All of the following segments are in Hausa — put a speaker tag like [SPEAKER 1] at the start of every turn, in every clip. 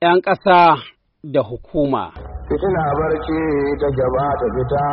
[SPEAKER 1] 'yan ƙasa da hukuma.
[SPEAKER 2] Fitina barci ta gaba ta fita,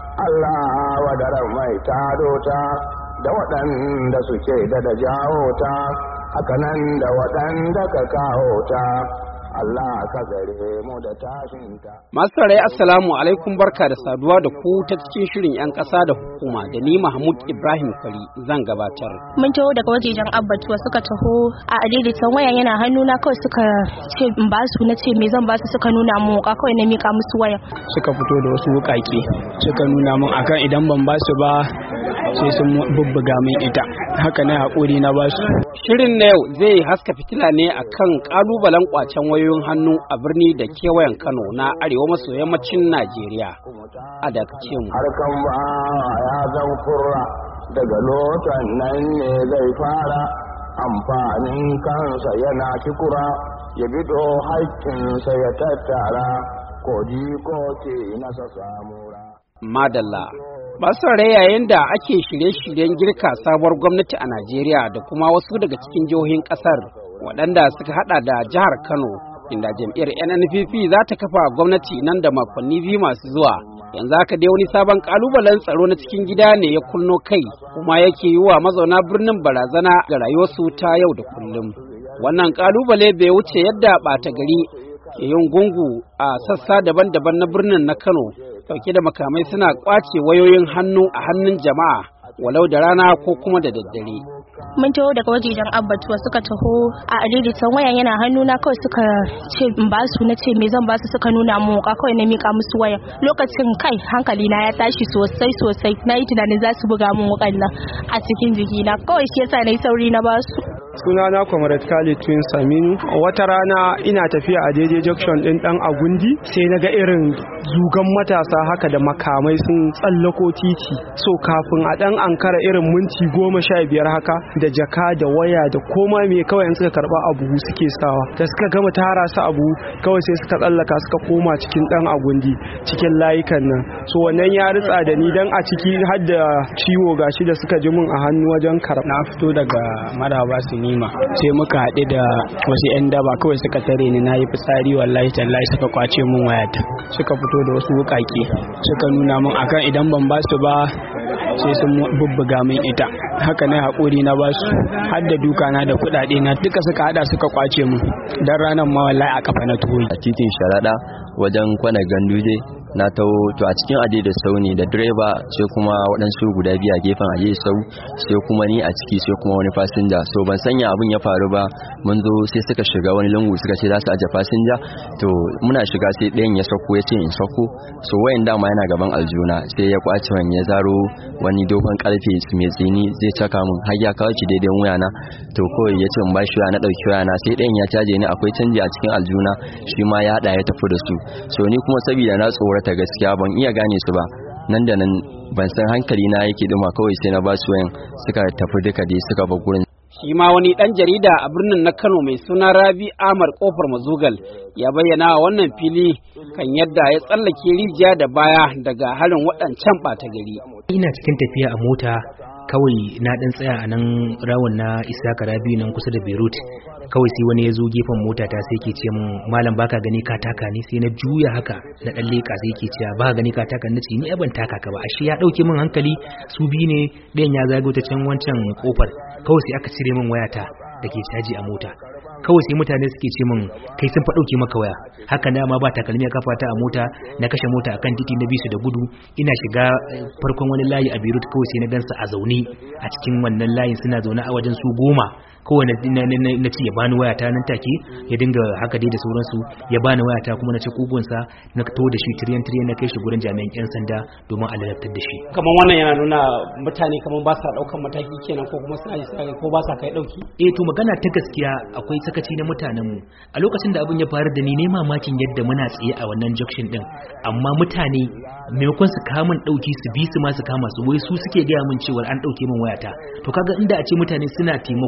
[SPEAKER 2] Allah wadaran mai tado ta, da waɗanda suke da jawo ta, hakanan da waɗanda ka kawo ta. Allah ka gare mu da tashinta.
[SPEAKER 1] Masu saurari assalamu alaikum, barka da saduwa da ku ta cikin shirin 'yan ƙasa da hukuma da ni Mahmud Ibrahim Kwari zan gabatar.
[SPEAKER 3] Mun taho daga wajejen abbatuwa suka taho a adaidaita wayan yana hannuna kawai suka ce in ba su, na ce me zan ba su, suka nuna mun wuka kawai na mika musu wayan.
[SPEAKER 4] Suka fito da wasu wukake suka nuna mun akan idan ban ba su ba sai sun bubbuga min ita, haka ne hakuri na ba su.
[SPEAKER 1] Shirin na yau zai haska fitila ne akan kalubalen kwacen wayoyin hannu a birni da kewayen Kano na arewa maso yammacin Najeriya. A dakace mu.
[SPEAKER 2] Harkan ba ya zan kurra daga lotan nan ne zai fara, amfanin kansa yana kikura, ya bido haƙƙinsa ya tattara, koji ko ke nasa samura.
[SPEAKER 1] Madalla. Masu yayin da ake shirye-shiryen girka sabuwar gwamnati a Najeriya da kuma wasu daga cikin jihohin ƙasar waɗanda suka hada da jihar Kano, inda jam'iyyar NNPP za ta kafa gwamnati nan da makonni biyu masu zuwa. Yanzu haka dai wani sabon kalubalen tsaro na cikin gida ne ya kunno kai, kuma yake yi wa mazauna birnin barazana ga rayuwarsu ta yau da kullum. Wannan kalubale bai wuce yadda ɓata gari ke yin gungu a sassa daban-daban na birnin na Kano, dauke da makamai suna kwace wayoyin hannu a hannun jama'a, walau da rana ko kuma da daddare.
[SPEAKER 3] Mun taho daga wajejen abbatuwa suka taho a adaidaita wayan yana hannuna kawai suka ce in ba su, na ce me zan ba su, suka nuna mun wuka kawai na mika musu wayan. Lokacin kai hankali na ya tashi sosai, na yi tunanin za su buga mun wukan nan a cikin jikina, kawai shi yasa na yi sauri na ba su.
[SPEAKER 4] Sunana Comrade Khalid Twin Saminu. Wata rana ina tafiya a daidai junction din dan Agundi, sai naga irin zugan matasa haka da makamai sun tsallako titi. So kafin a dan ankara irin minti 15 haka, da jaka da waya da koma me kawai in suka karba abu suke sawa. Da suka gama tara su abu kawai sai suka tsallaka suka koma cikin dan Agundi, cikin layukan nan. So wannan ya ritsa da ni dan a ciki har da ciwo gashi da suka ji mun a hannu wajen karba. Na fito daga Maraba Sinima, sai muka haɗu da wasu 'yan daba kawai suka tare ni, na yi fitsari wallahi tallahi, suka kwace mun wayata, suka fito da wasu wukake suka nuna mun akan idan ban ba su ba sai sun bubbuga min ita, haka ne hakuri na ba su, har da duka na da kuɗaɗe na duka suka hada suka kwace mun. Dan ranar ma wallahi a kafa na tuwo
[SPEAKER 5] a titin Sharaɗa wajen kwana Ganduje na taho to a cikin aje da sauni da direba, sai kuma waɗansu guda biyu a gefen aje sau, sai kuma ni a ciki, sai kuma wani fasinja. So ban sanya abin ya faru ba, mun zo sai suka shiga wani lungu suka ce za su aje fasinja, to muna shiga sai ɗayan ya sauko ya ce in sauko. So wayan dama yana gaban aljuna, sai ya kwace wani, ya zaro wani dogon karfe mai tsini zai caka mun, har ya kawo shi daidai wuyana. To kawai ya ce in ba shi waya, na ɗauki wayana, sai ɗayan ya caje ni akwai canji a cikin aljuna, shi ma ya haɗa ya tafi da su. So ni kuma saboda na tsorata gaskiya ban iya gane su ba, nan da nan ban san hankali na yake duma, kawai sai na ba su wayan suka tafi duka dai suka bar gurin.
[SPEAKER 1] Shi ma wani ɗan jarida a birnin na Kano mai suna Rabi Ahmad Kofar Mazugal ya bayyana wa wannan fili kan yadda ya tsallake rijiya da baya daga harin waɗancan ɓata gari.
[SPEAKER 6] Ina cikin tafiya a mota, kawai na ɗan tsaya a nan rawun na Isaka Rabi nan kusa da Beirut, kawai sai wani ya zo gefen mota ta sai ke ce mun malam baka gani ka taka ni, sai na juya haka na ɗan leƙa sai ke cewa baka gani ka taka ni, ce ni ban taka ka ba. Ashe ya ɗauke min hankali, su biyu ne, ɗayan ya zago ta can wancan kofar, kawai sai aka cire min wayata da ke caji a mota. Kawai sai mutane suke ce min kai sun fa dauke maka waya, haka na ma ba takalmi a kafata a mota, na kashe mota akan titi na bisu da gudu, ina shiga farkon wani layi a Beirut, kawai sai na gansa a zaune a cikin wannan layin, suna zaune a wajen su 10, kawai na ce ya bani wayata nan take, ya dinga haka dai da sauransu, ya bani wayata kuma na ci kugunsa, na to da shi tiriyan na kai shi gurin jami'an 'yan sanda domin a ladabtar da shi.
[SPEAKER 1] Kamar wannan yana nuna mutane kamar ba sa daukan mataki kenan, ko kuma suna yi ko ba sa kai dauki.
[SPEAKER 6] To magana ta gaskiya akwai sakaci na mutanenmu. A lokacin da abin ya faru da ni ne mamakin yadda muna tsaye a wannan junction din, amma mutane maimakon su kamun dauki su bi su ma su kama su, wai su suke gaya min cewa an dauke min wayata. To kaga inda a ce mutane suna taimako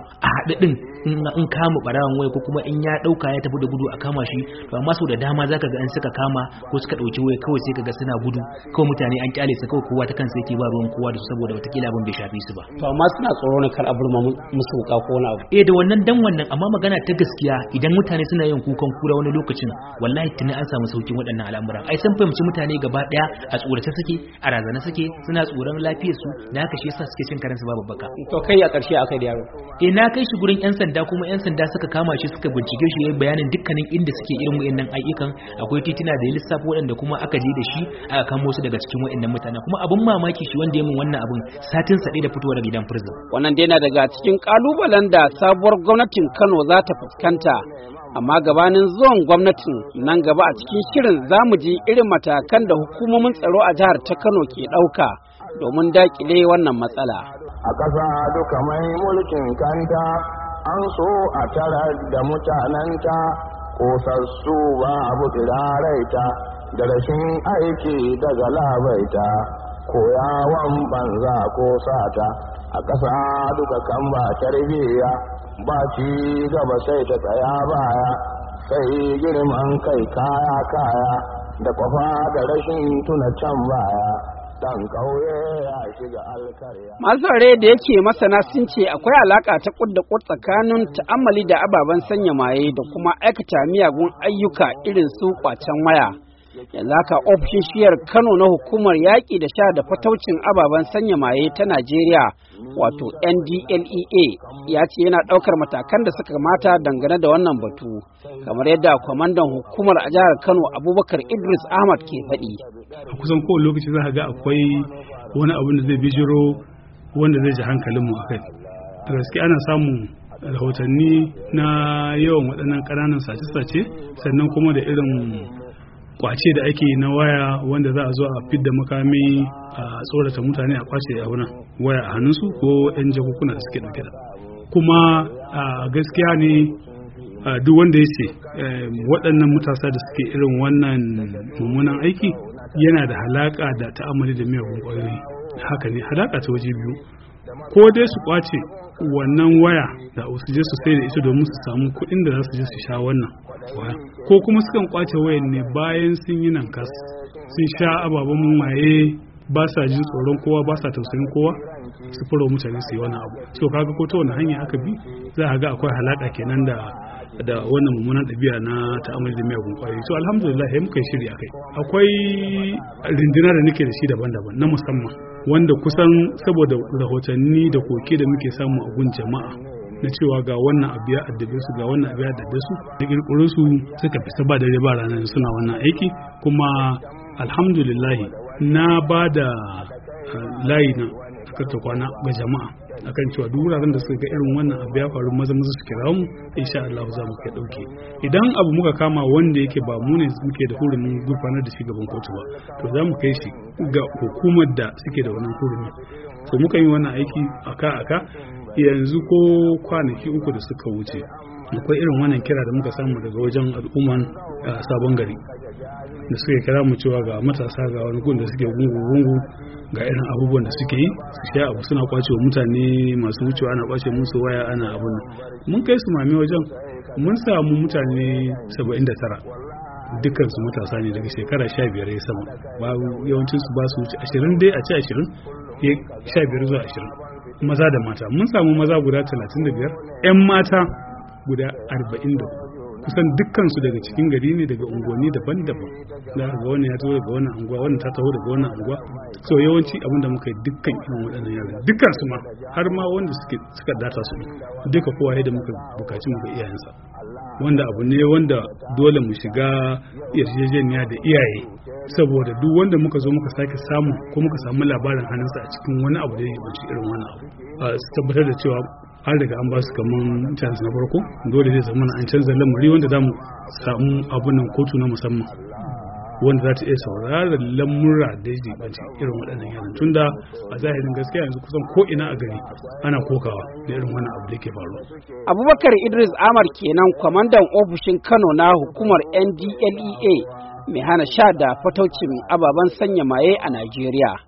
[SPEAKER 6] a haɗaɗin in kama ɓarawan waya ko kuma in ya ɗauka ya tafi da gudu a kama shi. To amma sau da dama zaka ga an suka kama ko suka ɗauki waya kawai sai kaga suna gudu kawai mutane an kyale su kawai kowa ta kansa yake ba ruwan kowa da su saboda watakila abin bai shafe su ba.
[SPEAKER 1] To amma suna tsoro ne kar a burma musu wuka ko wani abu.
[SPEAKER 6] Da wannan dan wannan amma magana ta gaskiya idan mutane suna yin kukan kura wani lokacin wallahi tuni an samu saukin waɗannan al'amuran. Ai sun fahimci mutane gaba ɗaya a tsorace suke a razana suke suna tsoron lafiyar su da haka shi yasa suke cin karansu babu baka.
[SPEAKER 1] To kai a ƙarshe akai da yaro.
[SPEAKER 6] Na kai shi gurin yan sanda kuma yan sanda suka kama shi suka bincike shi yayin bayanin dukkanin inda suke irin wayannan ayyukan akwai titina da ya lissafa waɗanda kuma aka je da shi aka kamo su daga cikin wayannan mutanen kuma abun mamaki shi wanda ya min wannan abun satin sa da fitowa daga gidan prison.
[SPEAKER 1] Wannan dai na daga cikin kalubalen da sabuwar gwamnatin Kano za ta fuskanta amma gabanin zuwan gwamnatin nan gaba a cikin shirin zamu ji irin matakan da hukumomin tsaro a jihar ta Kano ke ɗauka domin dakile wannan matsala.
[SPEAKER 2] A ƙasa duka mai mulkin kanta an so a tara da mutanenta kosassu ba abu tsiraraita da rashin aiki daga labaita koyawan banza ko sata a ƙasa duka kan ba tarbiyya ba ci gaba sai ta tsaya baya sai girman kai kaya da kwafa da rashin tuna can baya.
[SPEAKER 1] Masu rare da yake masana sun ce akwai alaka ta kudda tsakanin ta'ammali da ababen sanya maye da kuma aikata miyagun ayyuka irin su kwacen waya. Yanzu haka ofishin shiyar Kano na hukumar yaƙi da sha da fataucin ababen sanya maye ta Najeriya wato NDLEA ya ce yana ɗaukar matakan da suka kamata dangane da wannan batu kamar yadda kwamandan hukumar a jihar Kano Abubakar Idris Ahmad ke faɗi.
[SPEAKER 7] A kusan kowane lokaci za ka ga akwai wani abin da zai bijiro wanda zai ji hankalinmu a kai. Da gaske ana samun rahotanni na yawan waɗannan ƙananan sace-sace sannan kuma da irin kwace da ake na waya wanda za a zo a fidda makami a tsorata mutane a kwace a wannan waya a hannunsu ko 'yan jakukuna da suke ɗauke da. Kuma gaskiya ne duk wanda ya ce waɗannan matasa da suke irin wannan mummunan aiki yana da halaka da ta'amali da miyagun ƙwayoyi. Haka ne halaka ta waje biyu, ko dai su kwace wannan waya da su je su sai da ita domin su samu kuɗin da za su je su sha wannan waya, ko kuma sukan kwace wayan ne bayan sun yi nan kas sun sha ababen maye ba sa jin tsoron kowa ba sa tausayin kowa su fara mutane su yi wani abu. So kaga ko ta wani hanya aka bi za a ga akwai halaka kenan da wannan mummunan ɗabi'a na ta'amali da miyagun ƙwayoyi. So alhamdulillah muka yi shiri akai. Akwai rinduna da nake da shi daban-daban na musamman wanda kusan saboda rahotanni da koke da muke samu a gun jama'a na cewa ga wannan abu ya addabe su ga wannan abu ya addabe su da kirkiro su suka fita ba dare ba ranar suna wannan aiki. Kuma alhamdulillah na ba da layi na karta kwana ga jama'a akan cewa duk wuraren da suka ga irin wannan abu ya faru maza su kira mu insha Allah za mu kai dauke. Idan abu muka kama wanda yake ba mu ne muke da hurumin gurfanar da shi gaban kotu ba to za mu kai shi ga hukumar da suke da wannan hurumi. To muka yi wannan aiki aka yanzu ko kwanaki 3 da suka wuce akwai irin wannan kira da muka samu daga wajen al'umman sabon gari da suka kira mu cewa ga matasa ga wani gun da suke gungu ga irin abubuwan da suke yi su sha abu suna kwace wa mutane masu wucewa ana kwace musu waya ana abun nan. Mun kai su mame wajen mun samu mutane 79 dukkan su matasa ne daga shekara 15 ya sama ba yawancin su ba su wuce 20 dai a ce 20 15 zuwa 20 maza da mata. Mun samu maza guda 35 'yan mata guda 40 kusan dukkansu daga cikin gari ne daga unguwanni daban-daban da ga wannan ya taho daga wannan unguwa wannan ta taho daga wannan unguwa. So yawanci abinda muka yi dukkan irin waɗannan yaran dukkan su ma har ma wanda suka data su duka kowa yadda muka bukaci muka iyayensa wanda abu ne wanda dole mu shiga yarjejeniya da iyaye saboda duk wanda muka zo muka sake samu ko muka samu labarin hannunsa a cikin wani abu da ya bace irin wani abu su tabbatar da cewa har daga an ba su kaman chance na farko dole zai zama an canza lamari wanda za mu samu abunan kotu na musamman wanda za ta iya saurara lamura da ya jibanci irin waɗannan yaran tunda a zahirin gaskiya yanzu kusan ko ina a gari ana kokawa da irin wannan abu da ke faruwa.
[SPEAKER 1] Abubakar Idris Ahmad kenan kwamandan ofishin Kano na hukumar NDLEA mai hana sha da fataucin ababen sanya maye a Najeriya.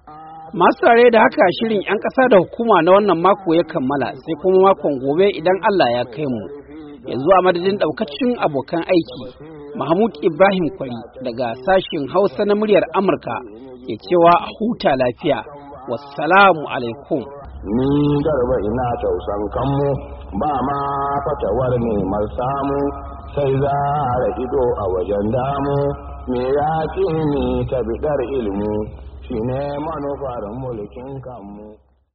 [SPEAKER 1] Masu tare da haka shirin 'yan ƙasa da hukuma na wannan mako ya kammala, sai kuma makon gobe idan Allah ya kai mu. Yanzu a madadin ɗaukacin abokan aiki, Mahmud Ibrahim Kwari daga sashen Hausa na muryar Amurka ke cewa a huta lafiya. Wassalamu alaikum.
[SPEAKER 2] Ni Garba ina tausan kanmu, ba ma fatawar neman samu, sai za a ido a wajen damu, me ya ni ta biɗar ilimi, shi ne manufar mulkin kanmu.